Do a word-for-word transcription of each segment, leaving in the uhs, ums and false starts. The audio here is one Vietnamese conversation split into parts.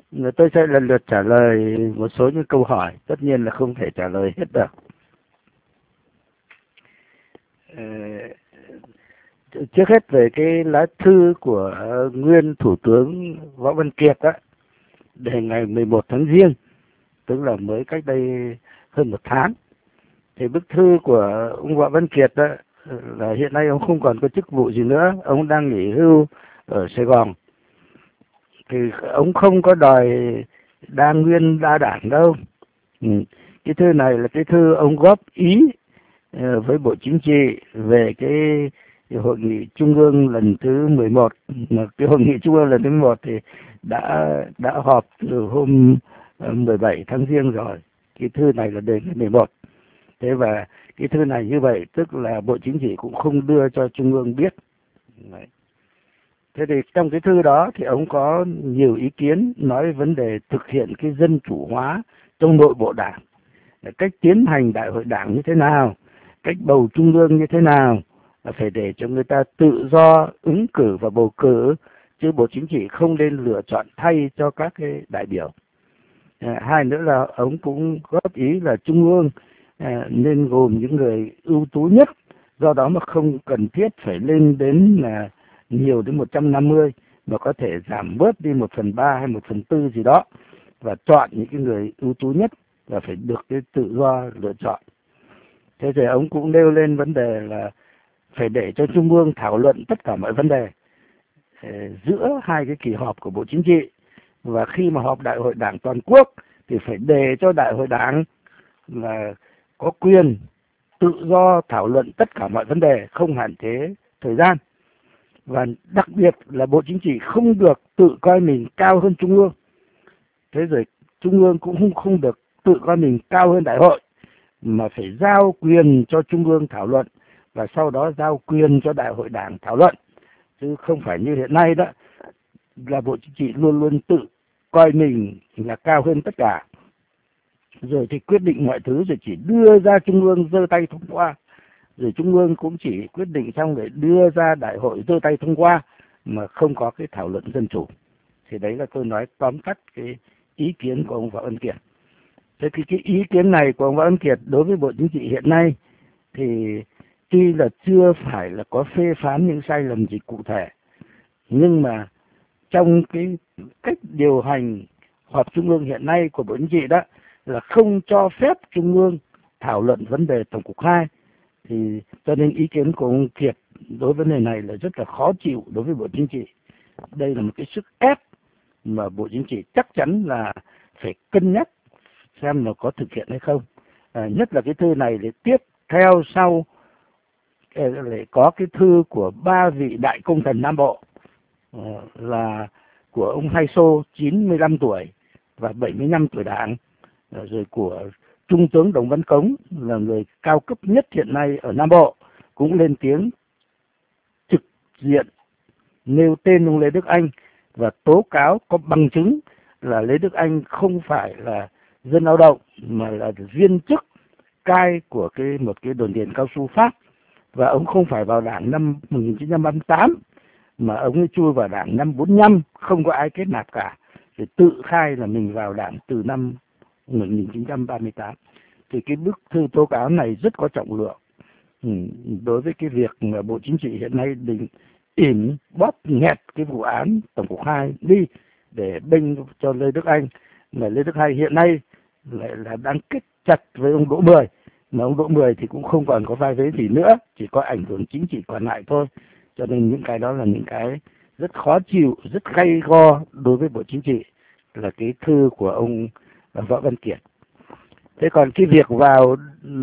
Tôi sẽ lần lượt trả lời một số những câu hỏi, tất nhiên là không thể trả lời hết được. Ờ, Trước hết về cái lá thư của nguyên Thủ tướng Võ Văn Kiệt á, để ngày mười một tháng Giêng, tức là mới cách đây hơn một tháng. Thì bức thư của ông Võ Văn Kiệt đó là hiện nay ông không còn có chức vụ gì nữa, ông đang nghỉ hưu ở Sài Gòn. Thì ông không có đòi đa nguyên đa đảng đâu. Ừ. Cái thư này là cái thư ông góp ý với Bộ Chính trị về cái, cái hội nghị trung ương lần thứ mười một. Mà cái hội nghị trung ương lần thứ mười một thì đã đã họp từ hôm mười bảy tháng Giêng rồi. Cái thư này là đến mười một. Thế và cái thư này như vậy tức là Bộ Chính trị cũng không đưa cho Trung ương biết. Đấy. Thế thì trong cái thư đó thì ông có nhiều ý kiến nói vấn đề thực hiện cái dân chủ hóa trong nội bộ đảng, cách tiến hành đại hội đảng như thế nào, cách bầu trung ương như thế nào, là phải để cho người ta tự do ứng cử và bầu cử, chứ Bộ Chính trị không nên lựa chọn thay cho các cái đại biểu. À, hai nữa là ông cũng góp ý là Trung ương à, nên gồm những người ưu tú nhất, do đó mà không cần thiết phải lên đến là nhiều đến một trăm năm mươi, mà có thể giảm bớt đi một phần ba hay một phần tư gì đó, và chọn những cái người ưu tú nhất và phải được cái tự do lựa chọn. Thế thì ông cũng nêu lên vấn đề là phải để cho Trung ương thảo luận tất cả mọi vấn đề giữa hai cái kỳ họp của Bộ Chính trị, và khi mà họp đại hội đảng toàn quốc thì phải để cho đại hội đảng là có quyền tự do thảo luận tất cả mọi vấn đề, không hạn chế thời gian. Và đặc biệt là Bộ Chính trị không được tự coi mình cao hơn Trung ương. Thế rồi Trung ương cũng không, không được tự coi mình cao hơn đại hội, mà phải giao quyền cho Trung ương thảo luận và sau đó giao quyền cho đại hội đảng thảo luận. Chứ không phải như hiện nay đó, là Bộ Chính trị luôn luôn tự coi mình là cao hơn tất cả, rồi thì quyết định mọi thứ rồi chỉ đưa ra Trung ương giơ tay thông qua, rồi Trung ương cũng chỉ quyết định xong để đưa ra đại hội giơ tay thông qua, mà không có cái thảo luận dân chủ. Thì đấy là tôi nói tóm tắt cái ý kiến của ông Võ Văn Kiệt. Thế thì cái ý kiến này của ông Võ Văn Kiệt đối với Bộ Chính trị hiện nay thì tuy là chưa phải là có phê phán những sai lầm gì cụ thể, nhưng mà trong cái cách điều hành họp Trung ương hiện nay của Bộ Chính trị đó là không cho phép Trung ương thảo luận vấn đề Tổng cục hai. Thì cho nên ý kiến của ông Kiệt đối với vấn đề này là rất là khó chịu đối với Bộ Chính trị. Đây là một cái sức ép mà Bộ Chính trị chắc chắn là phải cân nhắc xem là có thực hiện hay không. À, nhất là cái thư này để tiếp theo sau lại có cái thư của ba vị đại công thần Nam Bộ, à, là của ông Hai Sô chín mươi lăm tuổi và bảy mươi lăm tuổi đảng, à, rồi của Trung tướng Đồng Văn Cống là người cao cấp nhất hiện nay ở Nam Bộ, cũng lên tiếng trực diện nêu tên ông Lê Đức Anh và tố cáo có bằng chứng là Lê Đức Anh không phải là dân lao động mà là viên chức cai của cái một cái đồn điền cao su Pháp, và ông không phải vào đảng năm một nghìn chín trăm ba mươi tám mà ông ấy chui vào đảng năm bốn mươi lăm, không có ai kết nạp cả, thì tự khai là mình vào đảng từ năm một nghìn chín trăm ba mươi tám. Thì cái bức thư tố cáo này rất có trọng lượng ừ, đối với cái việc mà Bộ Chính trị hiện nay định ỉm bóp nghẹt cái vụ án Tổng cục hai đi để bênh cho Lê Đức Anh. Mà Lê Đức Anh hiện nay lại là đang kết chặt với ông Đỗ Mười, mà ông Đỗ Mười thì cũng không còn có vai vế gì nữa, chỉ có ảnh hưởng chính trị còn lại thôi. Cho nên những cái đó là những cái rất khó chịu, rất gay go đối với Bộ Chính trị, là cái thư của ông Võ Văn Kiệt. Thế còn cái việc vào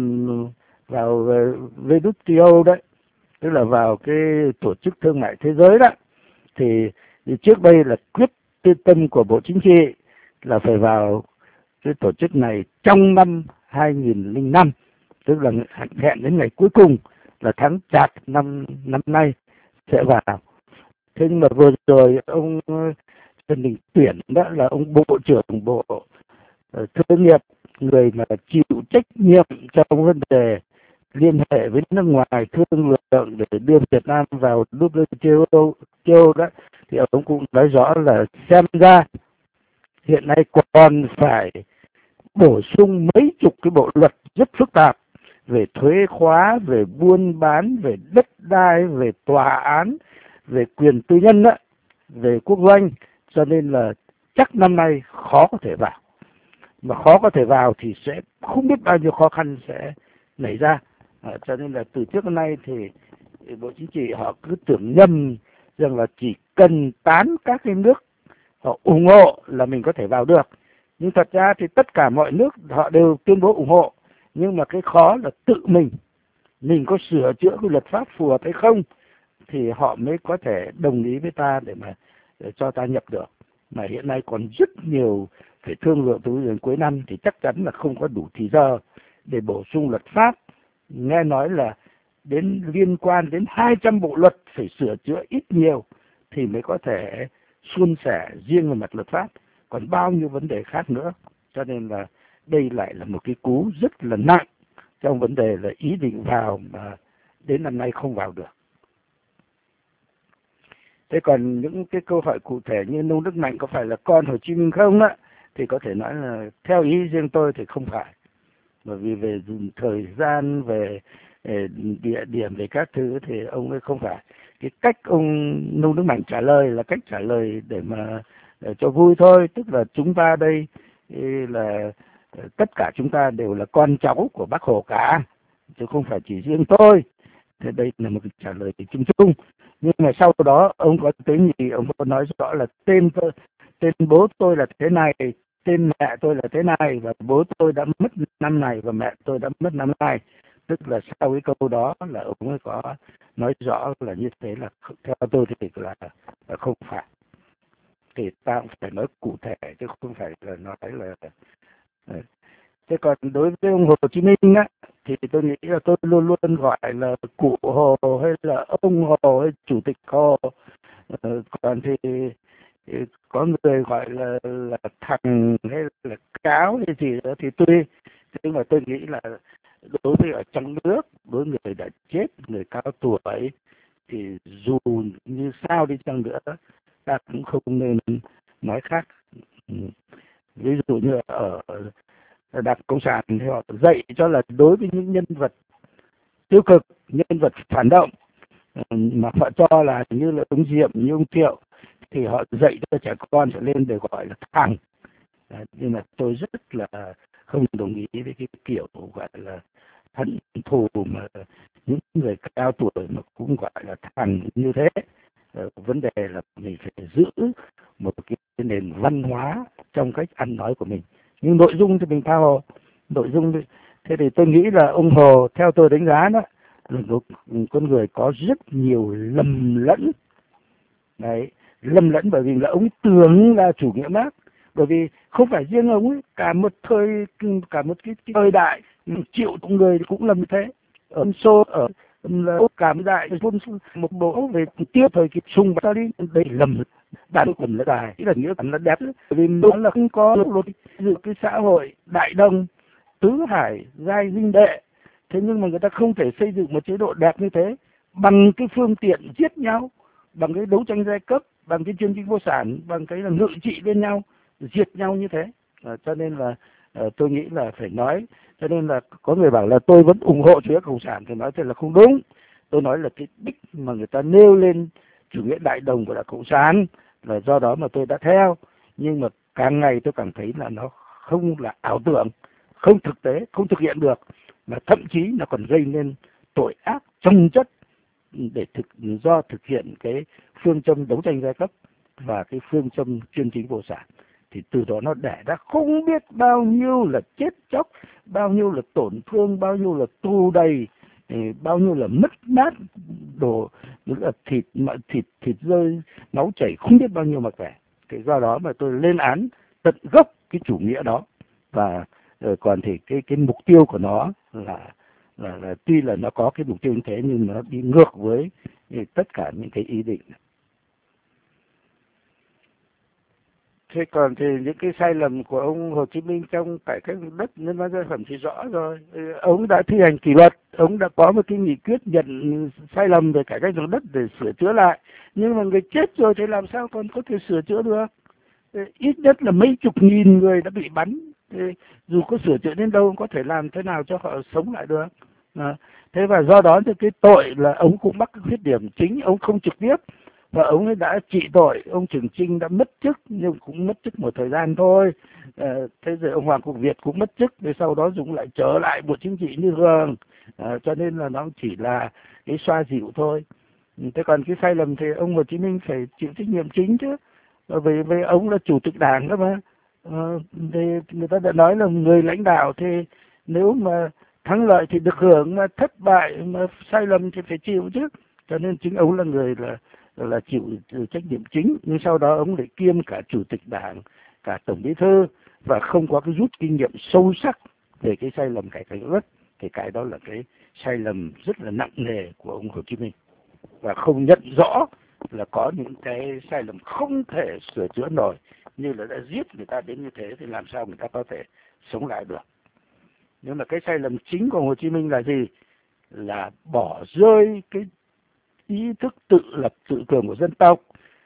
vào vê kép tê o đấy, tức là vào cái tổ chức thương mại thế giới đó, thì, thì trước đây là quyết tâm của Bộ Chính trị là phải vào cái tổ chức này trong năm hai nghìn lẻ năm, tức là hẹn đến ngày cuối cùng là tháng Chạp năm năm nay sẽ vào. Thế nhưng mà vừa rồi ông Trần Đình Tuyển đó là ông Bộ trưởng Bộ Thương nghiệp, người mà chịu trách nhiệm trong vấn đề liên hệ với nước ngoài thương lượng để đưa Việt Nam vào vê kép tê o đó, thì ông cũng nói rõ là xem ra hiện nay còn phải bổ sung mấy chục cái bộ luật rất phức tạp về thuế khóa, về buôn bán, về đất đai, về tòa án, về quyền tư nhân đó, về quốc doanh, cho nên là chắc năm nay khó có thể vào. Mà khó có thể vào thì sẽ không biết bao nhiêu khó khăn sẽ nảy ra. À, cho nên là từ trước đến nay thì Bộ Chính trị họ cứ tưởng nhầm rằng là chỉ cần tán các cái nước họ ủng hộ là mình có thể vào được. Nhưng thật ra thì tất cả mọi nước họ đều tuyên bố ủng hộ. Nhưng mà cái khó là tự mình, mình có sửa chữa cái luật pháp phù hợp hay không thì họ mới có thể đồng ý với ta để mà để cho ta nhập được. Mà hiện nay còn rất nhiều phải thương lượng tới đến cuối năm thì chắc chắn là không có đủ thì giờ để bổ sung luật pháp. Nghe nói là đến liên quan đến hai trăm bộ luật phải sửa chữa ít nhiều thì mới có thể suôn sẻ riêng về mặt luật pháp, còn bao nhiêu vấn đề khác nữa. Cho nên là đây lại là một cái cú rất là nặng trong vấn đề là ý định vào mà đến năm nay không vào được. Thế còn những cái câu hỏi cụ thể như Nông Đức Mạnh có phải là con Hồ Chí Minh không á, thì có thể nói là theo ý riêng tôi thì không phải. Bởi vì về thời gian, về địa điểm, về các thứ thì ông ấy không phải. Cái cách ông Nông Đức Mạnh trả lời là cách trả lời để mà để cho vui thôi. Tức là chúng ta đây là tất cả chúng ta đều là con cháu của Bác Hồ cả, chứ không phải chỉ riêng tôi. Thế đây là một cái trả lời chung chung. Nhưng mà sau đó ông có tiếng gì, ông có nói rõ là tên tôi, tên bố tôi là thế này, tên mẹ tôi là thế này, và bố tôi đã mất năm này và mẹ tôi đã mất năm nay. Tức là sau cái câu đó là ông ấy có nói rõ là như thế, là theo tôi thì là, là không phải. Thì ta cũng phải nói cụ thể chứ không phải là nói là. Thế còn đối với ông Hồ Chí Minh á, thì tôi nghĩ là tôi luôn luôn gọi là cụ Hồ hay là ông Hồ hay chủ tịch Hồ. Ờ, còn thì, thì có người gọi là, là thằng hay là cáo hay gì đó thì tùy. Nhưng mà tôi nghĩ là đối với ở trong nước, đối với người đã chết, người cao tuổi, thì dù như sao đi chăng nữa ta cũng không nên nói khác. Ví dụ như ở Đảng Cộng sản thì họ dạy cho là đối với những nhân vật tiêu cực, nhân vật phản động mà họ cho là như là ông Diệm, như ông Triệu, thì họ dạy cho trẻ con trở lên để gọi là thằng. Nhưng mà tôi rất là không đồng ý với cái kiểu gọi là hận thù mà những người cao tuổi mà cũng gọi là thằng như thế. Vấn đề là mình phải giữ một cái nền văn hóa trong cách ăn nói của mình. Nhưng nội dung thì mình tha hồ. Nội dung thì, thế thì tôi nghĩ là ông Hồ theo tôi đánh giá đó là một con người có rất nhiều lầm lẫn. Đấy, lầm lẫn bởi vì là ông tưởng là chủ nghĩa Mác. Bởi vì không phải riêng ông ấy, cả một thời, cả một cái, cái thời đại triệu người cũng làm như thế. Ở Xô, ở cả một đại một bộ về tiếp thời kịp sung và Stalin, đây lầm đàn cùng là đài, ý là nghĩa là đẹp. Bởi vì nó là không có luật dự cái xã hội đại đồng tứ hải giai vinh đệ. Thế nhưng mà người ta không thể xây dựng một chế độ đẹp như thế bằng cái phương tiện giết nhau, bằng cái đấu tranh giai cấp, bằng cái chuyên chính vô sản, bằng cái là ngự trị bên nhau, diệt nhau như thế. À, cho nên là à, tôi nghĩ là phải nói. Cho nên là có người bảo là tôi vẫn ủng hộ chủ nghĩa cộng sản thì nói thế là không đúng. Tôi nói là cái đích mà người ta nêu lên chủ nghĩa đại đồng của Đảng Cộng sản là do đó mà tôi đã theo. Nhưng mà càng ngày tôi cảm thấy là nó không là ảo tưởng, không thực tế, không thực hiện được, mà thậm chí nó còn gây nên tội ác chồng chất để thực do thực hiện cái phương châm đấu tranh giai cấp và cái phương châm chuyên chính vô sản. Thì từ đó nó đẻ ra không biết bao nhiêu là chết chóc, bao nhiêu là tổn thương, bao nhiêu là tù đầy, bao nhiêu là mất mát, đồ là thịt thịt thịt rơi, máu chảy không biết bao nhiêu mặc vẻ. Thì do đó mà tôi lên án tận gốc cái chủ nghĩa đó. Và còn thì cái cái mục tiêu của nó là là, là tuy là nó có cái mục tiêu như thế nhưng nó đi ngược với tất cả những cái ý định. Thế còn thì những cái sai lầm của ông Hồ Chí Minh trong cải cách đất nhân văn dân phẩm thì rõ rồi. Ông đã thi hành kỷ luật, ông đã có một cái nghị quyết nhận sai lầm về cải cách ruộng đất để sửa chữa lại. Nhưng mà người chết rồi thì làm sao còn có thể sửa chữa được? ít nhất là mấy chục nghìn người đã bị bắn. Thế dù có sửa chữa đến đâu, có thể làm thế nào cho họ sống lại được. À, thế và do đó thì cái tội là ông cũng mắc cái khuyết điểm chính, ông không trực tiếp và ông ấy đã trị tội. Ông Trường Chinh đã mất chức, nhưng cũng mất chức một thời gian thôi. À, thế rồi ông Hoàng Quốc Việt cũng mất chức, rồi sau đó Dũng lại trở lại Bộ Chính trị như thường. À, cho nên là nó chỉ là cái xoa dịu thôi. Thế còn cái sai lầm thì ông Hồ Chí Minh phải chịu trách nhiệm chính chứ, vì vì ông là chủ tịch đảng đó mà. Ờ, thì người ta đã nói là người lãnh đạo thì nếu mà thắng lợi thì được hưởng, mà thất bại mà sai lầm thì phải chịu chứ. Cho nên chính ông là người là là chịu trách nhiệm chính, nhưng sau đó ông lại kiêm cả chủ tịch đảng, cả tổng bí thư, và không có cái rút kinh nghiệm sâu sắc về cái sai lầm cải cách đất. Thì cái đó là cái sai lầm rất là nặng nề của ông Hồ Chí Minh, và không nhận rõ là có những cái sai lầm không thể sửa chữa nổi, như là đã giết người ta đến như thế thì làm sao người ta có thể sống lại được. Nhưng mà cái sai lầm chính của Hồ Chí Minh là gì? Là bỏ rơi cái ý thức tự lập tự cường của dân tộc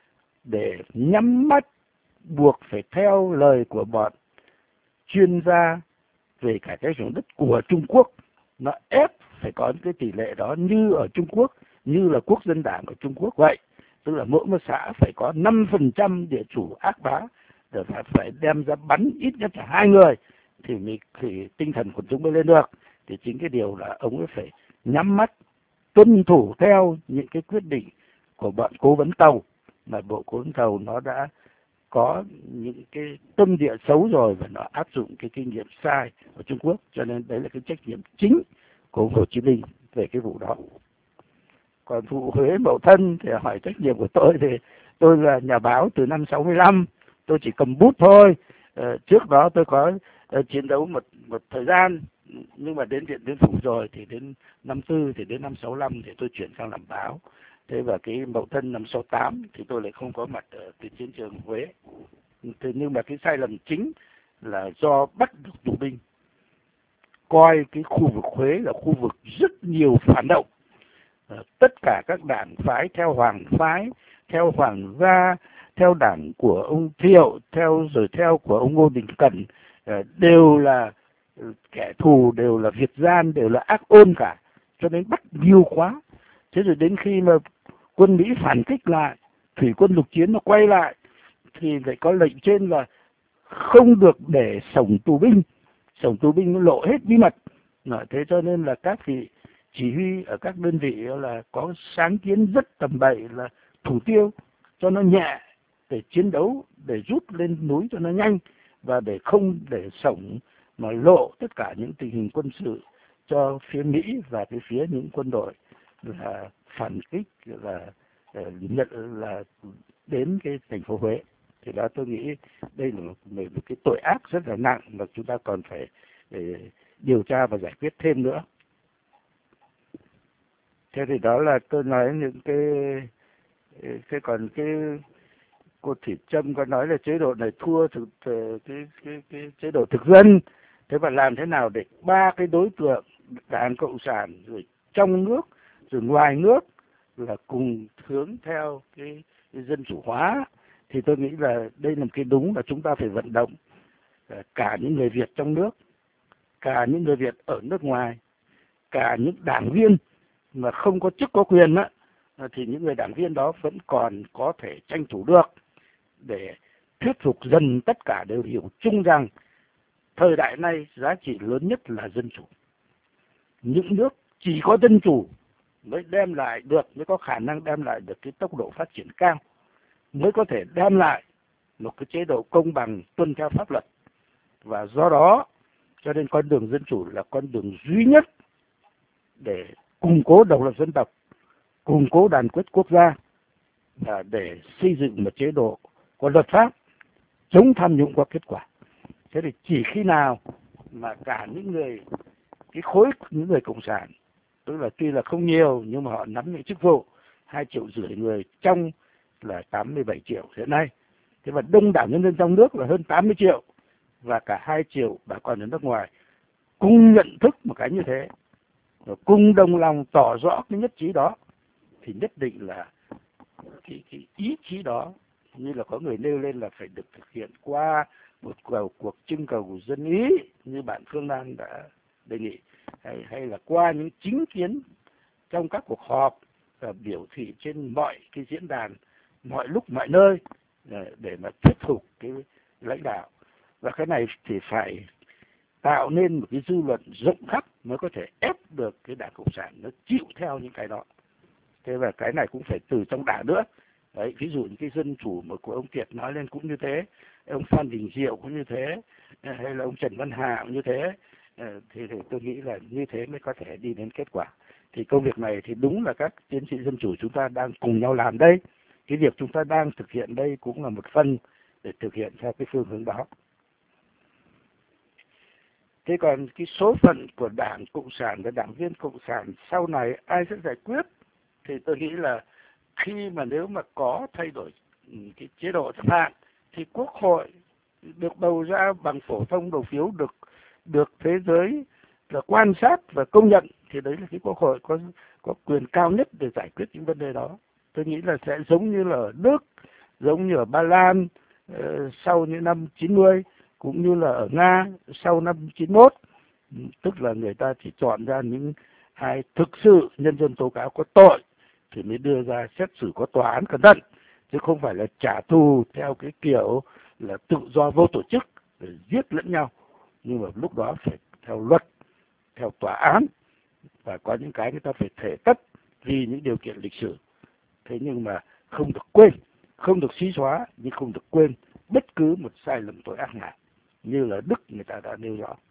để nhắm mắt buộc phải theo lời của bọn chuyên gia về cải cách ruộng đất của Trung Quốc. Nó ép phải có cái tỷ lệ đó như ở Trung Quốc, như là quốc dân đảng của Trung Quốc vậy. Tức là mỗi một xã phải có năm phần trăm địa chủ ác bá, để phải, phải đem ra bắn ít nhất là hai người thì, mình, thì tinh thần của chúng mới lên được. Thì chính cái điều là ông ấy phải nhắm mắt tuân thủ theo những cái quyết định của bọn cố vấn tàu, mà bộ cố vấn tàu nó đã có những cái tâm địa xấu rồi và nó áp dụng cái kinh nghiệm sai ở Trung Quốc. Cho nên đấy là cái trách nhiệm chính của Hồ Chí Minh về cái vụ đó. Còn vụ Huế Mậu Thân thì hỏi trách nhiệm của tôi, thì tôi là nhà báo từ năm sáu mươi lăm, tôi chỉ cầm bút thôi. Ờ, trước đó tôi có uh, chiến đấu một một thời gian, nhưng mà đến Điện Biên Phủ rồi thì đến năm tư, thì đến năm sáu lăm thì tôi chuyển sang làm báo. Thế và cái Mậu Thân năm sáu tám thì tôi lại không có mặt ở cái chiến trường Huế. Thế nhưng mà cái sai lầm chính là do bắt được tù binh, coi cái khu vực Huế là khu vực rất nhiều phản động. Tất cả các đảng phái, theo Hoàng phái, theo Hoàng gia, theo đảng của ông Thiệu, theo rồi theo của ông Ngô Đình Cẩn, đều là kẻ thù, đều là Việt gian, đều là ác ôn cả. Cho nên bắt nhiều quá. Thế rồi đến khi mà quân Mỹ phản kích lại, thủy quân lục chiến nó quay lại, thì lại có lệnh trên là không được để sổng tù binh. Sổng tù binh nó lộ hết bí mật. Thế cho nên là các vị chỉ huy ở các đơn vị là có sáng kiến rất tầm bậy là thủ tiêu cho nó nhẹ, để chiến đấu, để rút lên núi cho nó nhanh, và để không để sổng mà lộ tất cả những tình hình quân sự cho phía Mỹ và cái phía những quân đội là phản kích, là nhận là đến cái thành phố Huế. Thì đó tôi nghĩ đây là một, một cái tội ác rất là nặng mà chúng ta còn phải để điều tra và giải quyết thêm nữa. Thế thì đó là tôi nói những cái, thế còn cái cô Thủy Trâm có nói là chế độ này thua thực cái, cái, cái chế độ thực dân. Thế và làm thế nào để ba cái đối tượng Đảng Cộng sản rồi trong nước rồi ngoài nước là cùng hướng theo cái, cái dân chủ hóa. Thì tôi nghĩ là đây là một cái đúng là chúng ta phải vận động cả những người Việt trong nước, cả những người Việt ở nước ngoài, cả những đảng viên mà không có chức có quyền á, thì những người đảng viên đó vẫn còn có thể tranh thủ được, để thuyết phục dần tất cả đều hiểu chung rằng thời đại này giá trị lớn nhất là dân chủ. Những nước chỉ có dân chủ mới đem lại được, mới có khả năng đem lại được cái tốc độ phát triển cao, mới có thể đem lại một cái chế độ công bằng tuân theo pháp luật. Và do đó cho nên con đường dân chủ là con đường duy nhất để củng cố độc lập dân tộc, củng cố đoàn kết quốc gia, và để xây dựng một chế độ có luật pháp, chống tham nhũng có kết quả. Thế thì chỉ khi nào mà cả những người, cái khối những người cộng sản, tức là tuy là không nhiều nhưng mà họ nắm những chức vụ, hai triệu rưỡi người trong là tám mươi bảy triệu hiện nay. Thế và đông đảo nhân dân trong nước là hơn tám mươi triệu, và cả hai triệu bà con ở nước ngoài cùng nhận thức một cái như thế, và cùng đồng lòng tỏ rõ cái nhất trí đó, thì nhất định là cái, cái ý chí đó như là có người nêu lên là phải được thực hiện qua một cuộc, cuộc trưng cầu dân ý như bạn Phương Lan đã đề nghị, hay, hay là qua những chính kiến trong các cuộc họp và biểu thị trên mọi cái diễn đàn, mọi lúc mọi nơi để, để mà thuyết phục cái lãnh đạo. Và cái này thì phải tạo nên một cái dư luận rộng khắp mới có thể ép được cái Đảng Cộng sản nó chịu theo những cái đó. Thế và cái này cũng phải từ trong đảng nữa. Đấy, ví dụ những cái dân chủ mà của ông Kiệt nói lên cũng như thế, ông Phan Đình Diệu cũng như thế, hay là ông Trần Văn Hà cũng như thế, thì, thì tôi nghĩ là như thế mới có thể đi đến kết quả. Thì công việc này thì đúng là các chiến sĩ dân chủ chúng ta đang cùng nhau làm đây. Cái việc chúng ta đang thực hiện đây cũng là một phần để thực hiện theo cái phương hướng đó. Thế còn cái số phận của Đảng Cộng sản và đảng viên Cộng sản sau này ai sẽ giải quyết? Thì tôi nghĩ là khi mà nếu mà có thay đổi cái chế độ chẳng hạn, thì Quốc hội được bầu ra bằng phổ thông đầu phiếu, được được thế giới là quan sát và công nhận, thì đấy là cái Quốc hội có có quyền cao nhất để giải quyết những vấn đề đó. Tôi nghĩ là sẽ giống như là ở Đức, giống như ở Ba Lan uh, sau những năm chín mươi, cũng như là ở Nga sau năm chín mốt, tức là người ta chỉ chọn ra những ai thực sự nhân dân tố cáo có tội thì mới đưa ra xét xử có tòa án cẩn thận, chứ không phải là trả thù theo cái kiểu là tự do vô tổ chức để giết lẫn nhau. Nhưng mà lúc đó phải theo luật, theo tòa án, và có những cái người ta phải thể tất vì những điều kiện lịch sử. Thế nhưng mà không được quên, không được xí xóa, nhưng không được quên bất cứ một sai lầm tội ác nào, như là Đức người ta đã nêu rõ.